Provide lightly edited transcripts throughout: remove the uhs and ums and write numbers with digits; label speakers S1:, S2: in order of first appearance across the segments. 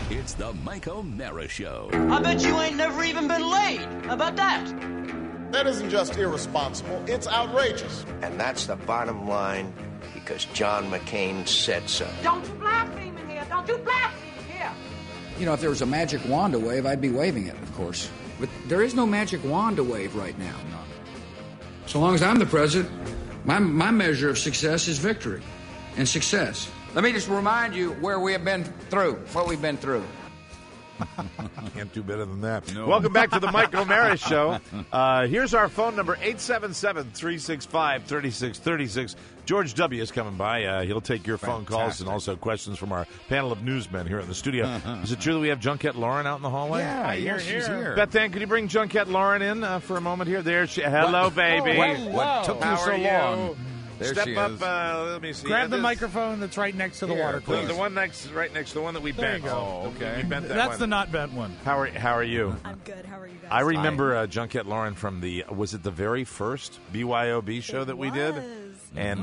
S1: It's the Mike O'Mara Show.
S2: I bet you ain't never even been laid. How about that?
S3: That isn't just irresponsible, it's outrageous.
S4: And that's the bottom line, because John McCain said so.
S5: Don't you blaspheme in here. Don't you blaspheme in here.
S6: You know, if there was a magic wand to wave, I'd be waving it, of course. But there is no magic wand to wave right now. So long as I'm the president, my measure of success is victory and success. Let me just remind you where we have been through, what we've been through.
S7: Can't do better than that.
S8: No.
S7: Welcome back to the Mike O'Mara Show. Here's our phone number, 877-365-3636. George W. is coming by. He'll take your phone calls and also questions from our panel of newsmen here in the studio. Is it true that we have Junkette Lauren out in the hallway?
S8: Yeah, she's here.
S7: Beth Ann, could you bring Junkette Lauren in for a moment here? There she. Hello, baby.
S8: What took you so long? There
S7: Step
S8: she
S7: up.
S8: is.
S7: Let me see.
S9: Grab the microphone that's right next to the water cooler.
S7: The one right next to the one that we
S9: There
S7: bent.
S9: you go.
S7: Oh, okay. We bent that
S9: That's
S7: one.
S9: the not bent one.
S7: How are you?
S10: I'm good. How are you guys?
S7: I remember Junkette Lauren from was it the very first BYOB show that we did? And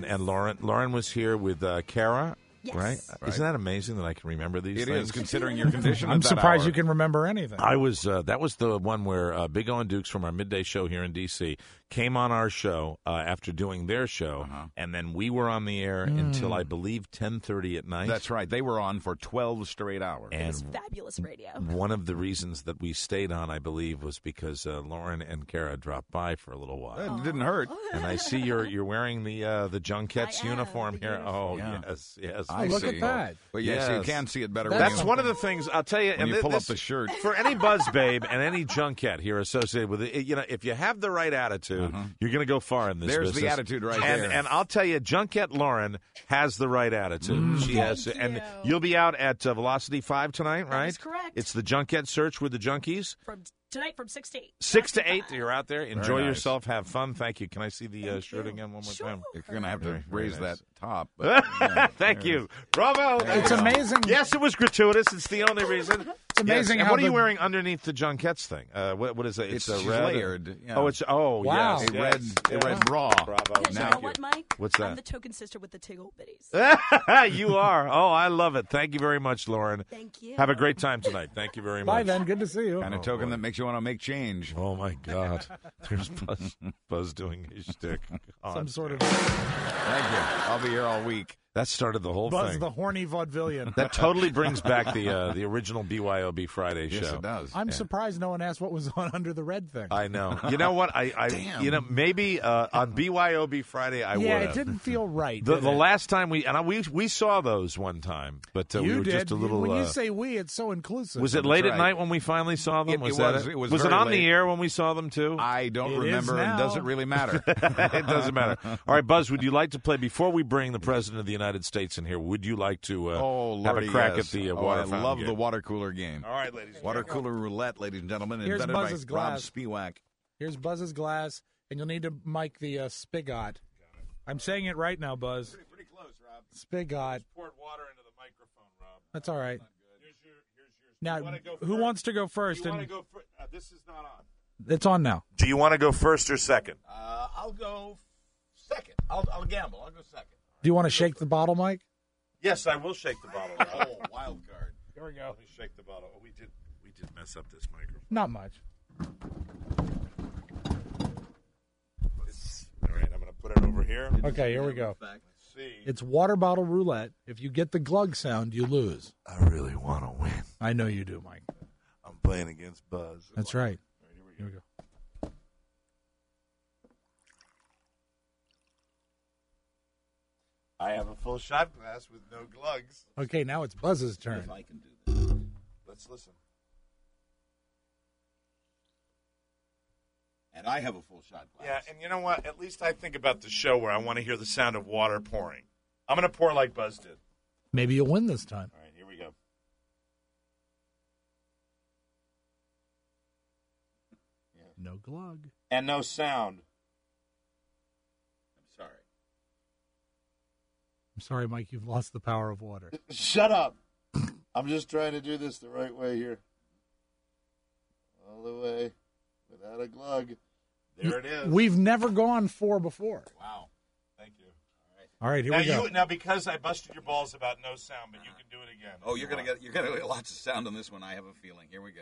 S7: Lauren was here with Kara.
S10: Yes.
S7: Right? Isn't that amazing that I can remember these
S8: It
S7: things?
S8: is, considering your condition.
S9: I'm surprised you can remember anything.
S7: I was that was the one where Big O and Dukes from our midday show here in D.C. came on our show after doing their show, and then we were on the air until I believe 10:30 at night.
S8: That's right. They were on for 12 straight hours.
S10: It was fabulous radio.
S7: One of the reasons that we stayed on, I believe, was because Lauren and Kara dropped by for a little while.
S8: It didn't hurt.
S7: And I see you're wearing the Junkette's uniform here. Oh,
S8: Yeah.
S7: yes.
S9: Oh, look at that.
S8: But yes, you
S7: Yes.
S8: can see it better.
S7: That's
S8: when
S7: one of the things I'll tell you.
S8: when
S7: And
S8: you pull up
S7: this-
S8: the shirt.
S7: for any Buzz Babe and any Junkette here associated with it, you know, if you have the right attitude, you're going to go far in this
S8: There's
S7: business.
S8: the attitude right
S7: and,
S8: there.
S7: And I'll tell you, Junkette Lauren has the right attitude. She has, and you'll be out at Velocity 5 tonight, right?
S10: That is correct.
S7: It's the Junkette Search with the Junkies.
S10: From tonight from 6 to 8.
S7: 6 to 8, you're out there. Enjoy
S8: nice.
S7: yourself. Have fun. Thank you. Can I see the
S10: Thank
S7: shirt
S10: you.
S7: again one more
S10: Sure.
S7: time?
S8: You're going to have to
S7: Very
S8: raise
S7: nice.
S8: that top. But, yeah,
S7: Thank
S8: there it
S7: you. Bravo.
S9: It's amazing.
S7: Yes, it was gratuitous. It's the only reason.
S9: It's amazing
S7: Yes. And
S9: how
S7: what are you
S9: the-
S7: wearing underneath the Junkette's thing? What is it?
S8: It's
S7: a
S8: she's
S7: red.
S8: layered, yeah.
S7: Oh, it's
S9: Wow.
S7: yes,
S8: A red,
S7: yes.
S8: a red bra.
S7: Bravo.
S10: Because you
S8: Now-
S10: know what, Mike?
S7: What's that?
S10: I'm the token sister with the Tiggle Bitties.
S7: You are. Oh, I love it. Thank you very much, Lauren.
S10: Thank you.
S7: Have a great time tonight. Thank you very much.
S9: Bye, then. Good to see you.
S8: Kind of token that makes you want to make change.
S7: Oh my God! There's Buzz doing his shtick.
S9: Some sort of
S8: Thank you. I'll be here all week.
S7: That started the whole
S9: Buzz
S7: thing.
S9: the horny vaudevillian.
S7: That totally brings back the original BYOB Friday show.
S8: Yes, it does.
S9: I'm surprised no one asked what was on under the red thing.
S7: I know. You know what?
S8: Damn.
S7: You know, maybe on BYOB Friday I would.
S9: yeah, it didn't feel right.
S7: The
S9: did
S7: the
S9: it?
S7: last time we saw those one time, but we
S9: you
S7: were
S9: did.
S7: just a little.
S9: When you say we, it's so inclusive.
S7: was it late at
S8: right.
S7: night when we finally saw them?
S8: It
S7: was
S8: was.
S7: that
S8: It was
S7: it
S8: very
S7: on
S8: late.
S7: the air when we saw them too?
S8: I don't
S9: It is
S8: remember, and
S9: now.
S8: doesn't really matter.
S7: It doesn't matter. All right, Buzz, would you like to play before we bring the President of the United States in here? Would you like to have
S8: Lordy,
S7: a crack
S8: yes.
S7: at the
S8: Oh,
S7: water
S8: I
S7: fountain
S8: love
S7: game?
S8: the water cooler game.
S7: All right, ladies. and
S8: Water
S7: gentlemen.
S8: cooler roulette, ladies and gentlemen,
S9: Here's
S8: invented
S9: Buzz's
S8: by Rob
S9: glass.
S8: Spiewak.
S9: Here's Buzz's glass, and you'll need to mic the spigot. I'm saying it right now, Buzz.
S7: Pretty close, Rob.
S9: Spigot.
S7: Poured water into the microphone, Rob.
S9: That's all right.
S7: Here's yours.
S9: Now,
S7: You wanna go
S9: who
S7: first?
S9: wants to go first?
S7: You want to
S9: And
S7: go first? This is not on.
S9: it's on now.
S7: Do you want to go first or second?
S8: I'll go second. I'll gamble. I'll go second.
S9: Do you want to shake the bottle, Mike?
S7: Yes, I will shake the bottle.
S8: Oh, wild card.
S9: Here we go.
S7: Let me shake the bottle. Oh, we did mess up this microphone.
S9: Not much.
S7: All right, I'm going to put it over here.
S9: Okay, here we go.
S7: Let's see.
S9: It's water bottle roulette. If you get the glug sound, you lose.
S7: I really want to win.
S9: I know you do, Mike.
S7: I'm playing against Buzz.
S9: That's right.
S7: All right,
S9: Here we go.
S7: I have a full shot glass with no glugs.
S9: Okay, now it's Buzz's turn.
S8: I can do this.
S7: Let's listen.
S8: And I have a full shot glass.
S7: Yeah, and you know what? At least I think about the show where I want to hear the sound of water pouring. I'm going to pour like Buzz did.
S9: Maybe you'll win this time.
S7: All right, here we go.
S9: No glug.
S7: And no sound.
S8: I'm sorry.
S9: I'm sorry, Mike. You've lost the power of water.
S7: Shut up. I'm just trying to do this the right way here. All the way without a glug. There it is.
S9: We've never gone 4 before.
S7: Wow. Thank you. All right.
S9: All right, here we go.
S7: Now, because I busted your balls about no sound, but you can do it again.
S8: Oh, you're gonna get lots of sound on this one. I have a feeling. Here we go.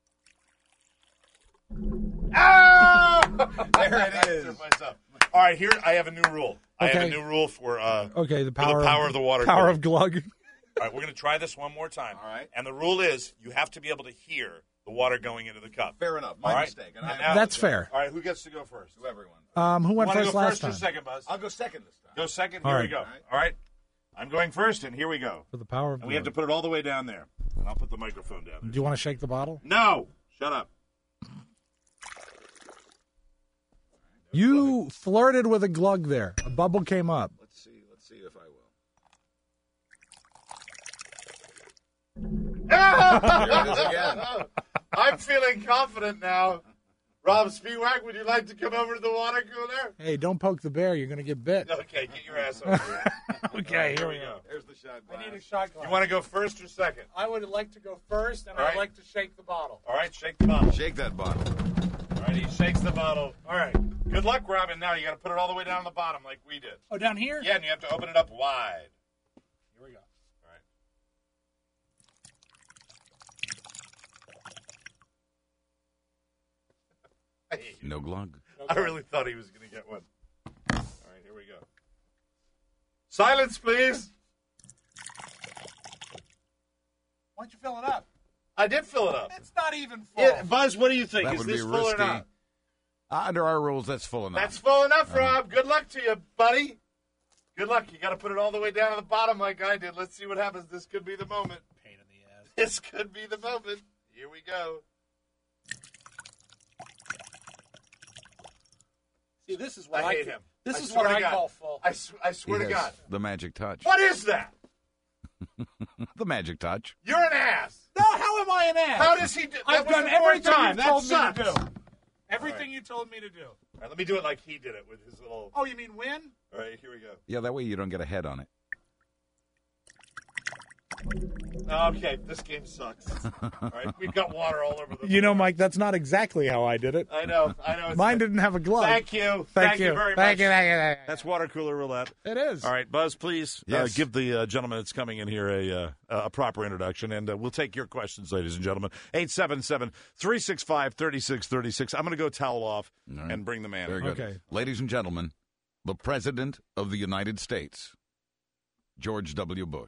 S7: Oh! There it is. All right, here I have a new rule. I have a new rule for
S9: the power
S7: of the water.
S9: Power
S7: cooler.
S9: of glug.
S7: All right, we're going to try this one more time.
S8: All right.
S7: And the rule is you have to be able to hear the water going into the cup.
S8: Fair enough. My mistake. And
S9: That's fair.
S7: All right, who gets to go first?
S8: Whoever wants.
S9: Who went
S7: You wanna
S9: first
S7: go
S9: last
S7: first
S9: time?
S7: or second, Buzz?
S8: I'll go second this time.
S7: Go second.
S9: All
S7: Here
S9: right.
S7: we go. All right. I'm going first, and here we go.
S9: For the power of
S7: And we have to put it all the way down there. And I'll put the microphone down there.
S9: Do you want to shake the bottle?
S7: No! Shut up.
S9: You flirted with a glug there. A bubble came up.
S8: Let's see if I will. There it is again.
S3: I'm feeling confident now. Rob Spiewak, would you like to come over to the water cooler?
S9: Hey, don't poke the bear. You're going to get bit.
S7: Okay, get your ass over here.
S9: Okay, here we go.
S8: There's the shot glass.
S9: I need a shot glass.
S7: You want to go first or second?
S9: I would like to go first, and
S7: All right.
S9: I'd like to shake the bottle.
S7: All right, shake the bottle.
S8: Shake that bottle.
S7: All right, he shakes the bottle. All right. Good luck, Robin. Now you got to put it all the way down on the bottom like we did.
S9: Oh, down here?
S7: Yeah, and you have to open it up wide.
S9: Here we go.
S7: All right.
S8: No glug.
S7: I really thought he was going to get one. All right, here we go. Silence, please.
S9: Why don't you fill it up?
S7: I did fill it up.
S9: It's not even full.
S7: Buzz, what do you think?
S8: That
S7: Is
S8: would
S7: this
S8: be
S7: full
S8: risky.
S7: or not?
S8: Under our rules, that's full enough.
S3: That's full enough, Rob. Good luck to you, buddy. Good luck. You got to put it all the way down to the bottom like I did. Let's see what happens. This could be the moment.
S9: Pain in the ass.
S3: This could be the moment. Here we go.
S9: See, this is what
S3: I hate him.
S9: This
S3: I
S9: is
S3: swear
S9: what
S3: to
S9: I
S3: God.
S9: call full.
S3: I swear to God.
S8: The magic touch.
S3: What is that?
S8: The magic touch.
S3: You're an ass.
S9: No, how am I an ass?
S3: How does he do?
S9: I've
S3: That was
S9: done
S3: the fourth
S9: everything
S3: time.
S9: you
S3: That
S9: told me
S3: sucks.
S9: to do. Everything you told me to do.
S7: All right, let me do it like he did it with his little...
S9: Oh, you mean win?
S7: All right, here we go.
S8: Yeah, that way you don't get a head on it.
S3: Okay, this game sucks. All right, we've got water all over the
S9: You know,
S3: floor.
S9: Mike, that's not exactly how I did it.
S3: I know. It's
S9: Mine didn't have a glove.
S3: Thank you.
S9: Thank you.
S3: very
S9: Thank
S3: much.
S9: you. Thank you.
S7: That's water cooler roulette.
S9: It is.
S7: All right, Buzz, please
S8: Yes.
S7: give the gentleman that's coming in here a proper introduction, and we'll take your questions, ladies and gentlemen. 877-365-3636. I'm going to go towel off
S8: All right.
S7: and bring the man
S8: Very
S7: in.
S8: good.
S9: Okay.
S8: Ladies and gentlemen, the President of the United States, George W. Bush.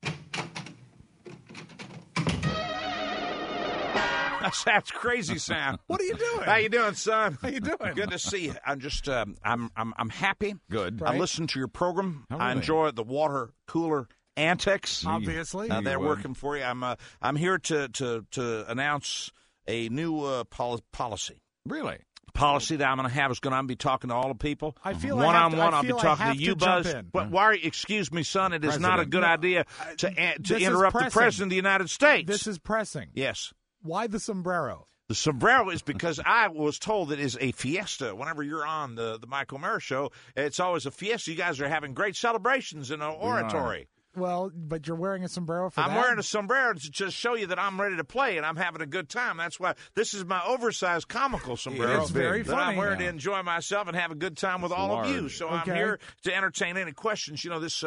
S7: That's crazy, Sam.
S9: What are you doing?
S7: How you doing, son?
S9: How you doing?
S7: Good to see you. I'm just I'm happy.
S8: Good.
S9: Right.
S7: I listened to your program.
S8: How are
S7: I
S8: they?
S7: enjoy the water cooler antics.
S9: Obviously.
S7: They're working for you. I'm here to announce a new policy.
S8: Really?
S7: Policy that I'm going to have is going to be talking to all the people.
S9: I feel I
S7: one
S9: have
S7: on
S9: to-
S7: one.
S9: I
S7: I'll be
S9: feel I
S7: talking
S9: have
S7: to you,
S9: to jump
S7: Buzz.
S9: in.
S7: But why? Excuse me, son. It is not a
S8: President.
S7: good idea to
S9: This is
S7: interrupt the
S9: pressing.
S7: president of the United States.
S9: This is pressing.
S7: Yes.
S9: Why the sombrero?
S7: The sombrero is because I was told it is a fiesta. Whenever you're on the Mike O'Mara show, it's always a fiesta. You guys are having great celebrations in an oratory.
S9: Well, but you're wearing a sombrero for
S7: I'm
S9: that?
S7: wearing a sombrero to just show you that I'm ready to play and I'm having a good time. That's why this is my oversized comical sombrero.
S9: It's very
S7: that I'm
S9: funny.
S7: wearing
S8: Yeah.
S7: to enjoy myself and have a good time with all of you.
S8: large.
S7: So
S9: Okay.
S7: I'm here to entertain any questions. You know, this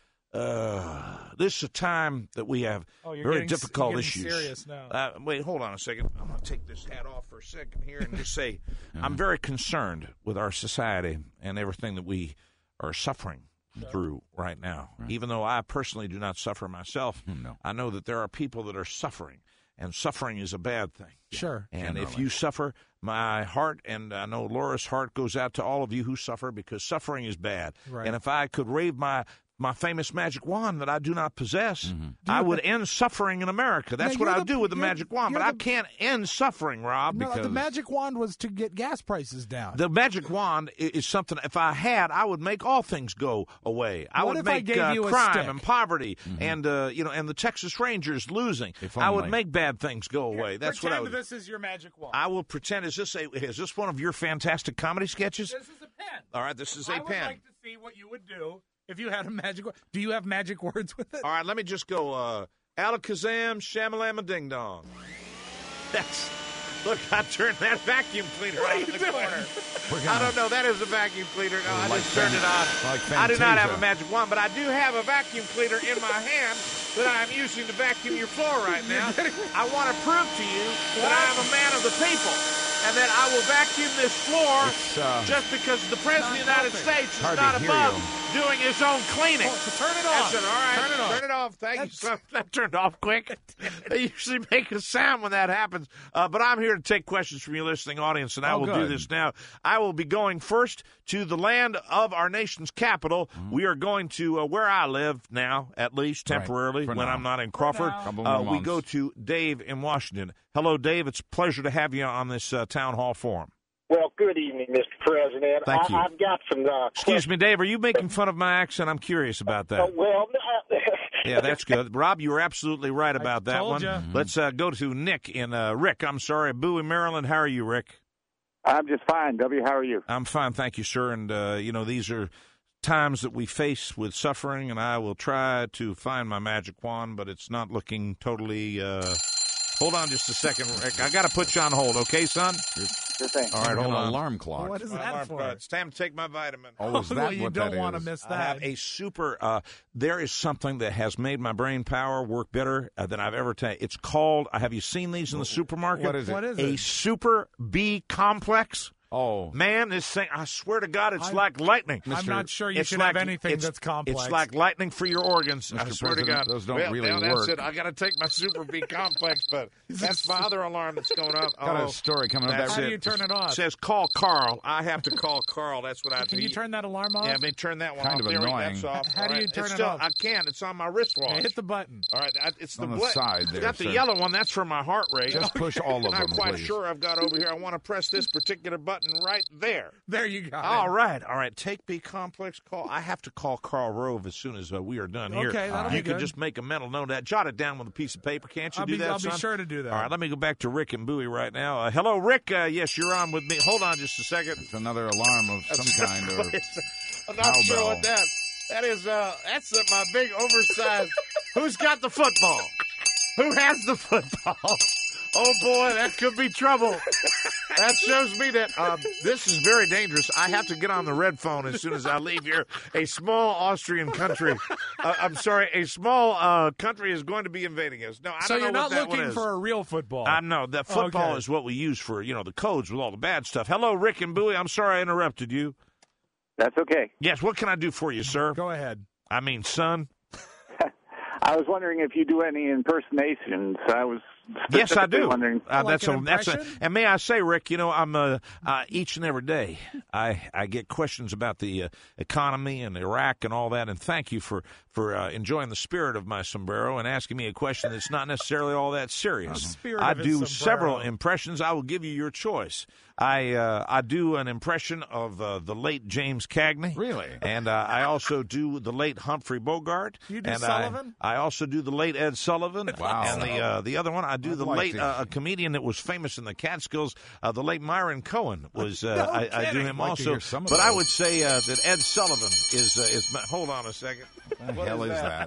S7: is a time that we have
S9: Oh, you're
S7: very
S9: getting-
S7: difficult
S9: you're getting
S7: issues.
S9: serious now.
S7: Wait, hold on a second. I'm going to take this hat off for a second here and just say I'm very concerned with our society and everything that we are suffering through right now. Even though I personally do not suffer myself,
S8: No.
S7: I know that there are people that are suffering, and suffering is a bad thing.
S9: Sure.
S7: And if
S8: Generally.
S7: you suffer, my heart, and I know Laura's heart goes out to all of you who suffer because suffering is bad.
S9: Right.
S7: And if I could wave my famous magic wand that I do not possess, I would end suffering in America. That's
S9: Now,
S7: what
S9: you're
S7: I
S9: the-
S7: do with the
S9: you're-
S7: magic wand.
S9: you're
S7: But I
S9: the-
S7: can't end suffering, Rob.
S9: No,
S7: because
S9: the magic wand was to get gas prices down.
S7: the magic wand is something, if I had, I would make all things go away. I
S9: What
S7: would
S9: if I
S7: make
S9: gave you a
S7: crime
S9: stick?
S7: and poverty and, and the Texas Rangers losing.
S8: If
S7: I would
S8: only.
S7: make bad things go away. That's what I would.
S9: this is your magic wand.
S7: I will pretend. Is this one of your fantastic comedy sketches?
S9: This is a pen.
S7: All right, this is
S9: I
S7: a
S9: would
S7: pen.
S9: like to see what you would do if you had a magic wand. Do you have magic words with it?
S7: All right, let me just go. Alakazam, shamalama, ding dong. Look, I turned that vacuum cleaner on in the corner. I don't know. That is a vacuum cleaner. No, I just turned it on. I do not have a magic wand, but I do have a vacuum cleaner in my hand that I am using to vacuum your floor right now. I want to prove to you that I am a man of the people and that I will vacuum this floor just because the President of the United States is not above doing his own cleaning.
S9: Turn it off.
S7: All right.
S9: Turn it off.
S7: Turn it off. Thank you, son. That turned off quick. They usually make a sound when that happens. But I'm here to take questions from your listening audience, and I will do this now. I will be going first to the land of our nation's capital. We are going to where I live now, at least temporarily, when I'm not in Crawford. We go to Dave in Washington. Hello, Dave. It's a pleasure to have you on this town hall forum.
S11: Well, good evening, Mr. President.
S7: Thank you.
S11: I've got some
S7: Excuse me, Dave. Are you making fun of my accent? I'm curious about that. Yeah, that's good. Rob, you were absolutely right about that one. Let's go to Nick in Rick. I'm sorry, Bowie, Maryland. How are you, Rick?
S12: I'm just fine. W, how are you?
S7: I'm fine, thank you, sir. And, these are times that we face with suffering, and I will try to find my magic wand, but it's not looking totally... Hold on just a second, Rick. I got to put you on hold, okay, son?
S12: Sure thing.
S7: All right, hold on.
S8: Alarm clock.
S9: What is that for?
S7: It's time to take my vitamin.
S8: Oh, is that
S9: well, you
S8: what
S9: don't
S8: that
S9: want to
S8: is?
S9: miss that.
S7: I have a super, there is something that has made my brain power work better than I've ever taken. It's called, have you seen these in the supermarket?
S8: What is it?
S9: What is
S7: A
S9: it?
S7: Super B complex.
S8: Oh.
S7: Man, this thing, I swear to God, it's like lightning.
S9: I'm not sure you
S7: It's
S9: should
S7: like-
S9: have anything
S7: it's-
S9: that's complex.
S7: It's like lightning for your organs. I
S8: Mr.
S7: swear to
S8: President,
S7: God.
S8: those don't really
S7: now that's
S8: work.
S7: it. I got to take my Super B complex, but that's my other alarm that's going off.
S8: Got a story coming up.
S7: That's
S9: How do
S7: it.
S9: you turn it off?
S7: It says call Carl. I have to call Carl. That's what I
S9: Can
S7: do.
S9: you turn that alarm off?
S7: Yeah, me turn that one
S8: Kind
S7: off.
S8: of
S7: There we go.
S8: annoying.
S7: That's off.
S9: How
S7: All
S9: do you
S7: right.
S9: turn
S7: It's
S9: it
S7: still,
S9: off?
S7: I can't. It's on my wristwatch.
S9: Hit the button.
S7: All right, it's
S8: On the
S7: black.
S8: side there,
S7: Got the
S8: sir.
S7: yellow one. That's for my heart rate.
S8: Just push all of
S7: Not
S8: them,
S7: quite
S8: please.
S7: sure I've got over here. I want to press this particular button right there.
S9: There you go.
S7: All right. Take B complex call. I have to call Carl Rove as soon as we are done here.
S9: Okay, that'll be
S7: You can
S9: good.
S7: just make a mental note of that. Jot it down with a piece of paper. Can't you
S9: I'll
S7: do that,
S9: I'll
S7: son?
S9: be sure to do that.
S7: All right, let me go back to Rick and Bowie right now. Hello, Rick. Yes, you're on with me. Hold on just a second.
S8: It's another alarm of some kind. Or
S7: I'm not sure
S8: cowbell.
S7: what that is. That's my big oversized. Who's got the football? Who has the football? Oh, boy, that could be trouble. That shows me that this is very dangerous. I have to get on the red phone as soon as I leave here. A small Austrian country. A small country is going to be invading us. No, I
S9: So
S7: don't know
S9: you're not
S7: what that one
S9: looking
S7: is.
S9: for a real football.
S7: No, that football
S9: Okay.
S7: is what we use for, the codes with all the bad stuff. Hello, Rick and Bowie. I'm sorry I interrupted you.
S12: That's okay.
S7: Yes, what can I do for you, sir?
S9: Go ahead.
S7: I mean, son.
S12: I was wondering if you do any impersonations. I was
S7: Yes, I
S12: specifically
S7: do.
S12: wondering.
S7: That's
S9: an
S7: a.
S9: impression?
S7: And may I say, Rick, I'm each and every day I get questions about the economy and Iraq and all that, and thank you for enjoying the spirit of my sombrero and asking me a question that's not necessarily all that serious.
S9: spirit
S7: I
S9: of his
S7: do
S9: sombrero.
S7: several impressions. I will give you your choice. I do an impression of the late James Cagney.
S8: Really?
S7: And I also do the late Humphrey Bogart.
S9: You do
S7: and
S9: Sullivan?
S7: I also do the late Ed Sullivan.
S8: Wow.
S7: And the other one, I do
S8: I'd
S7: the
S8: like
S7: late
S8: to-
S7: a comedian that was famous in the Catskills, the late Myron Cohen was. I do
S9: kidding.
S7: him
S8: I'd like to
S7: also,
S8: hear some of
S7: but I
S8: those.
S7: would say that Ed Sullivan is. Hold on a second.
S8: What the hell is that?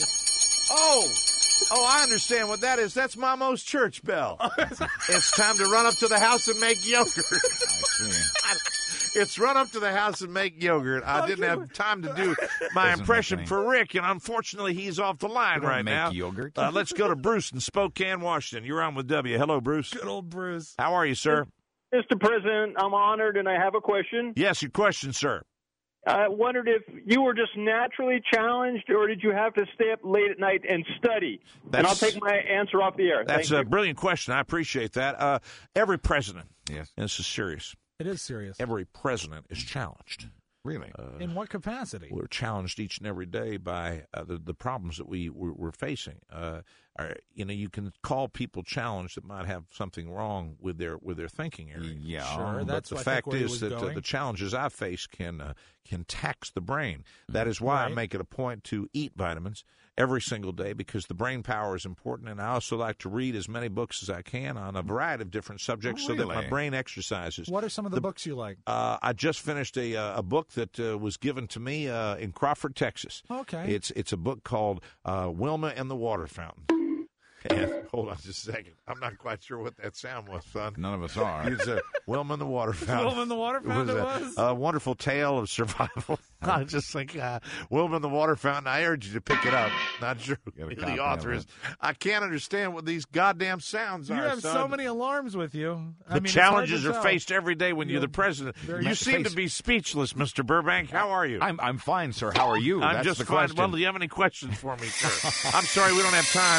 S7: Oh, I understand what that is. That's Mamo's church bell. It's time to run up to the house and make yogurt.
S8: I see.
S7: It's run up to the house and make yogurt. I didn't have time to do my
S8: Doesn't
S7: impression
S8: make
S7: for Rick, and unfortunately, he's off the line
S8: don't
S7: right
S8: make
S7: now.
S8: yogurt.
S7: Let's go to Bruce in Spokane, Washington. You're on with W. Hello, Bruce.
S9: Good old Bruce.
S7: How are you, sir?
S11: Mr. President, I'm honored, and I have a question.
S7: Yes, your question, sir.
S11: I wondered if you were just naturally challenged, or did you have to stay up late at night and study? And I'll take my answer off the air.
S7: That's
S11: Thank
S7: a
S11: you.
S7: brilliant question. I appreciate that. Every president,
S8: Yes.
S7: and this is serious,
S9: It is serious.
S7: every president is challenged.
S8: Really?
S9: In what capacity?
S7: We're challenged each and every day by the problems that we're facing. You can call people challenged that might have something wrong with their thinking area.
S8: Yeah.
S9: Sure,
S7: But
S9: that's
S7: the
S9: I think
S7: fact
S9: where he
S7: is
S9: was
S7: that
S9: going.
S7: the challenges I face can tax the brain. That is why I
S9: Right.
S7: make it a point to eat vitamins every single day, because the brain power is important. And I also like to read as many books as I can on a variety of different subjects so that my
S8: Really?
S7: brain exercises.
S9: What are some of the books you like?
S7: I just finished a book that was given to me in Crawford, Texas.
S9: Okay.
S7: It's a book called Wilma and the Water Fountain. And Hold on just a second. I'm not quite sure what that sound was, son.
S8: None of us are.
S7: It's Wilma and the Water Fountain.
S9: Wilma and the Water Fountain
S7: was a wonderful tale of survival. I just think Wilma and the Water Fountain, I urge you to pick it up. Not sure who the author is. I can't understand what these goddamn sounds are,
S9: You have
S7: son.
S9: so many alarms with you.
S7: The challenges are faced every day when you're the president. You seem to be speechless, Mr. Burbank. How are you?
S8: I'm fine, sir. How are you?
S7: I'm
S8: That's
S7: just
S8: the
S7: fine.
S8: question.
S7: Well, do you have any questions for me, sir? I'm sorry, we don't have time.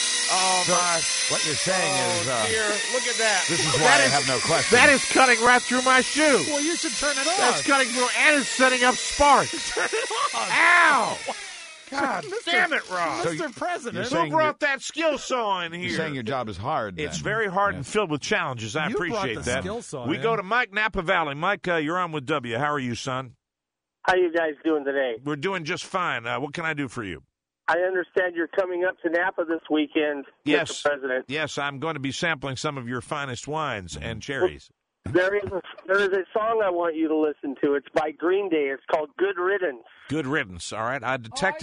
S7: Oh,
S8: so
S7: my.
S8: What you're saying is...
S7: dear, look at that.
S8: This is why I have no question.
S7: That is cutting right through my shoe.
S9: Well, you should turn it off.
S7: That's cutting through, and it's setting up sparks. Turn it off. Ow! God damn it, Ross.
S9: Mr. President.
S7: Who brought that skill saw in here?
S8: You're saying your job is hard, then.
S7: It's very hard and filled with challenges. I
S9: You
S7: appreciate
S9: brought the
S7: that.
S9: skill saw
S7: We
S9: in.
S7: go to Mike Napa Valley. Mike, you're on with W. How are you, son?
S13: How you guys doing today?
S7: We're doing just fine. What can I do for you?
S13: I understand you're coming up to Napa this weekend,
S7: Yes.
S13: Mr. President.
S7: Yes, I'm going to be sampling some of your finest wines and cherries.
S13: There is a song I want you to listen to. It's by Green Day. It's called Good Riddance.
S7: Good riddance, all right? I detect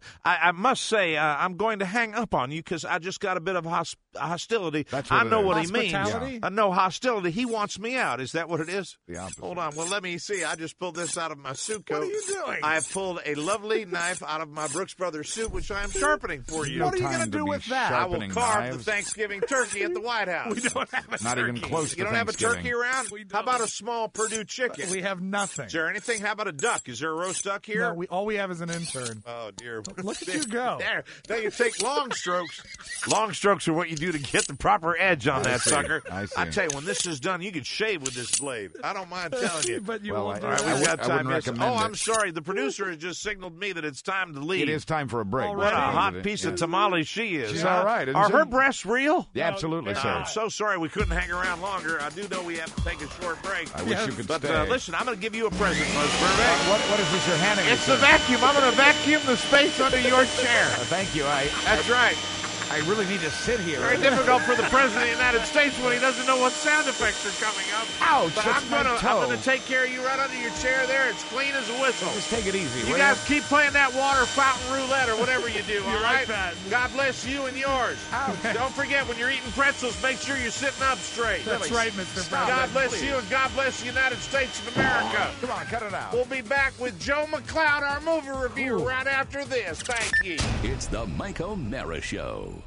S7: I must say, I'm going to hang up on you because I just got a bit of hostility.
S8: That's what
S7: I know
S8: it is.
S7: what he means.
S9: Hospitality?
S7: I know hostility. He wants me out. Is that what it is?
S8: The opposite.
S7: Hold on. Well, let me see. I just pulled this out of my suit coat.
S9: What are you doing?
S7: I have pulled a lovely knife out of my Brooks Brothers suit, which I am sharpening for you.
S9: What are you
S8: going
S9: to do with that?
S7: I will
S8: sharpening
S7: carve
S8: knives.
S7: the Thanksgiving turkey at the White House.
S9: We don't have a
S8: Not
S9: turkey.
S8: even close
S7: You
S8: to
S7: don't have a
S8: Thanksgiving.
S7: turkey around?
S9: We don't.
S7: How about a small Purdue chicken?
S9: We have nothing.
S7: Is there anything? How about a duck? Is there a roast duck here?
S9: No, all we have is an intern.
S7: Oh, dear.
S9: Look at you go.
S7: There. Now you take long strokes. Long strokes are what you do to get the proper edge on that sucker.
S8: I see.
S7: I tell you, when this is done, you can shave with this blade. I don't mind telling you.
S9: But you
S8: Well,
S9: won't
S8: I-
S9: do
S7: All right,
S9: that.
S7: we've got
S8: I
S7: time.
S8: wouldn't
S7: Yes.
S8: recommend
S7: Oh, I'm
S8: it.
S7: sorry. The producer has just signaled me that it's time to leave.
S8: It is time for a break.
S9: All
S7: What a
S9: right.
S7: hot piece of tamale she is.
S8: She's
S7: huh?
S8: all right, isn't
S7: Are
S8: she?
S7: her breasts real?
S8: Yeah, absolutely, sir.
S7: I'm so sorry we couldn't hang around longer. I do know we have to take a short break.
S8: I wish you could
S7: But
S8: stay.
S7: listen, I'm going to give you a present, Buzz Burbank.
S8: What is this you're handing me?
S7: It's the vacuum. I'm going to vacuum the space under your chair.
S8: Thank you.
S7: That's right.
S8: I really need to sit here.
S7: Very difficult for the President of the United States when he doesn't know what sound effects are coming up.
S8: Ouch,
S7: But
S8: that's my toe.
S7: I'm gonna take care of you right under your chair there. It's clean as a whistle.
S8: Just take it easy.
S7: You
S8: will
S7: guys keep playing that water fountain roulette or whatever you do, all
S9: You're
S7: right?
S9: like that.
S7: God bless you and yours. Don't forget, when you're eating pretzels, make sure you're sitting up straight.
S9: That's right, Mr.
S7: God
S9: President.
S7: bless you and God bless the United States of America.
S8: Come on, cut it out.
S7: We'll be back with Joe McLeod, our movie reviewer, right after this. Thank you.
S1: It's the Mike O'Mara Show.